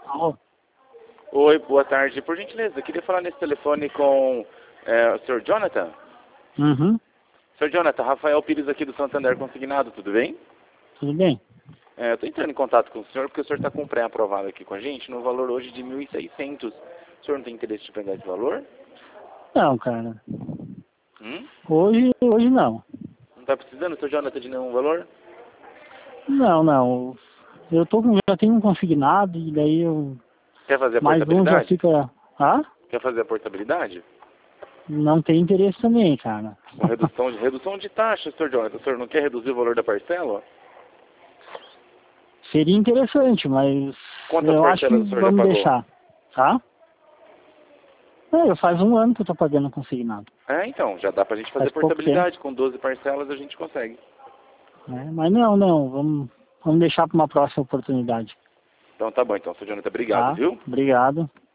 Alô? Oi, boa tarde. Por gentileza, queria falar nesse telefone com o Sr. Jonathan. Uhum. Sr. Jonathan, Rafael Pires aqui do Santander Consignado, tudo bem? Tudo bem? Eu estou entrando em contato com o senhor porque o senhor está com um pré-aprovado aqui com a gente no valor hoje de 1.600. O senhor não tem interesse de pegar esse valor? Não, cara. Hum? Hoje não. Não está precisando, Sr. Jonathan, de nenhum valor? Não. Já tenho um consignado e daí eu... Quer fazer a Mais um já portabilidade? fica... Ah? Quer fazer a portabilidade? Não tem interesse também, cara. Com redução de taxa, Sr. Jonathan. O senhor não quer reduzir o valor da parcela? Seria interessante, mas Quantas eu acho que parcelas o senhor já vamos pagou? deixar. Tá? Faz um ano que eu tô pagando consignado. Então, já dá pra gente fazer Faz pouco portabilidade. Com 12 parcelas a gente consegue. Né? Mas não. Vamos deixar para uma próxima oportunidade. Então tá bom, então, Sr. Jonathan, obrigado, Tá? viu? Obrigado.